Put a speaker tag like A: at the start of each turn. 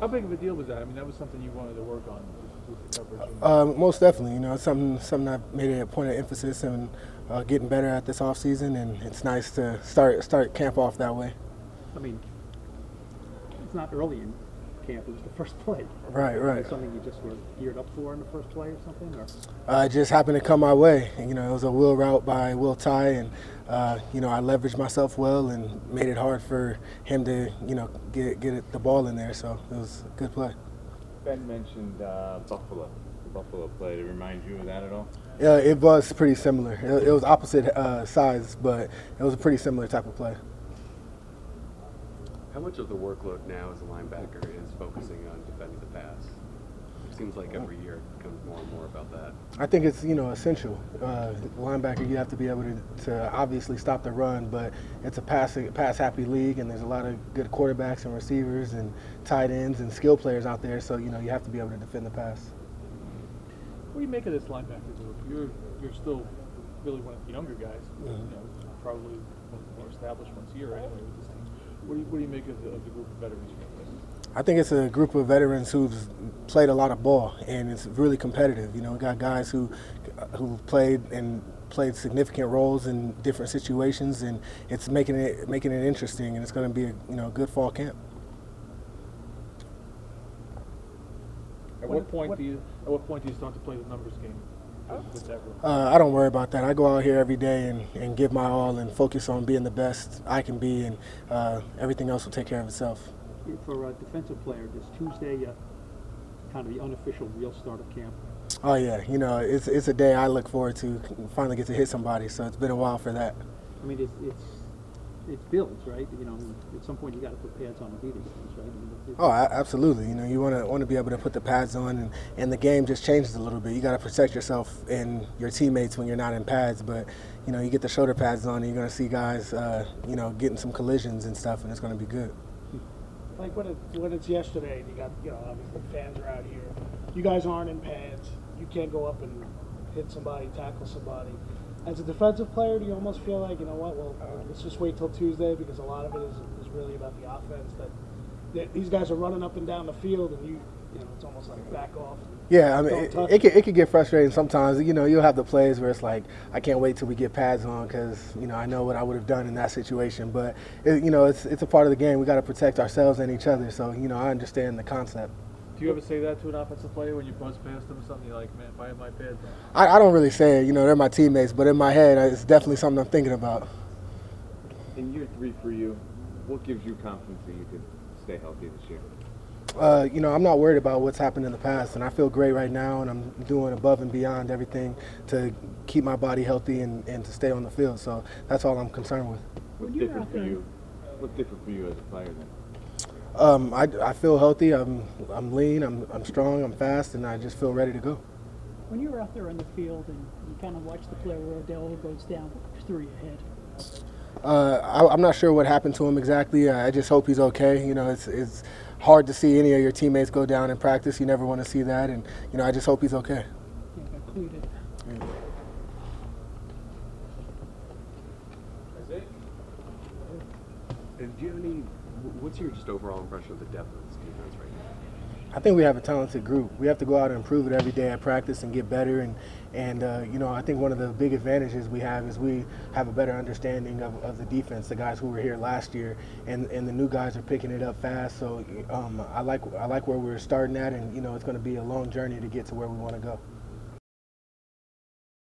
A: How big of a deal was that? I mean, that was something you wanted to work on with the coverage.
B: Most definitely, it's something I've made it a point of emphasis and getting better at this off season, and it's nice to start camp off that way.
C: I mean, it's not early in camp; it was the first play.
B: Right.
C: Was it something you just were geared up for in the first play or something, or?
B: It just happened to come my way. It was a wheel route by Will Ty, and I leveraged myself well and made it hard for him to get the ball in there. So it was a good play.
D: Ben mentioned Buffalo. The Buffalo play. Did it remind you of that at all?
B: Yeah, it was pretty similar. It was opposite sides, but it was a pretty similar type of play.
E: How much of the workload now as a linebacker is focusing on defending the pass? It seems like every year it becomes more and more about that.
B: I think it's essential. Linebacker, you have to be able to obviously stop the run, but it's a pass happy league, and there's a lot of good quarterbacks and receivers and tight ends and skill players out there. So you have to be able to defend the pass.
A: What do you make of this linebacker group? You're still really one of the younger guys. Probably one of the more established ones here anyway with this team. What do you make of the group of veterans you have?
B: I think it's a group of veterans who've played a lot of ball, and it's really competitive. We got guys who played significant roles in different situations, and it's making it interesting, and it's going to be a good fall camp.
A: At what point do you start to play the numbers game with that group?
B: I don't worry about that. I go out here every day and give my all and focus on being the best I can be, and everything else will take care of itself.
C: For a defensive player, does Tuesday kind of the unofficial real start of camp?
B: Oh yeah, it's a day I look forward to. Finally get to hit somebody, so it's been a while for that.
C: I mean, it's builds, right? At some point you got to put pads on and do these things, right?
B: Oh, absolutely. You want to be able to put the pads on, and the game just changes a little bit. You got to protect yourself and your teammates when you're not in pads, but you get the shoulder pads on, and you're going to see guys, getting some collisions and stuff, and it's going to be good.
F: Like when it's yesterday, you got obviously fans are out here. You guys aren't in pads. You can't go up and hit somebody, tackle somebody. As a defensive player, do you almost feel like, well, let's just wait till Tuesday, because a lot of it is really about the offense, that these guys are running up and down the field, and it's almost like back off.
B: Yeah, I mean, it could get frustrating sometimes. You'll have the plays where it's like, I can't wait till we get pads on, because I know what I would have done in that situation. But it's a part of the game. We got to protect ourselves and each other. So I understand the concept.
A: Do you ever say that to an offensive player when you buzz past them or something? You're like, man, if I had my pads on.
B: I don't really say it. They're my teammates, but in my head, it's definitely something I'm thinking about.
D: In year 3 for you, what gives you confidence that you could stay healthy this year?
B: I'm not worried about what's happened in the past, and I feel great right now, and I'm doing above and beyond everything to keep my body healthy and to stay on the field. So that's all I'm concerned with.
D: What's different for you? What's different for you as a player then?
B: I feel healthy. I'm lean. I'm strong. I'm fast, and I just feel ready to go.
G: When you were out there on the field and you kind of watch the play where Odell goes down, what goes through your head?
B: I'm not sure what happened to him exactly. I just hope he's okay. It's hard to see any of your teammates go down in practice. You never want to see that, and I just hope he's okay.
G: Yeah, included.
B: Yeah.
E: And do you have what's your just overall impression of the depth of this defense right now?
B: I think we have a talented group. We have to go out and improve it every day at practice and get better. And I think one of the big advantages we have is we have a better understanding of the defense, the guys who were here last year, and the new guys are picking it up fast. So I like where we're starting at, and it's going to be a long journey to get to where we want to go.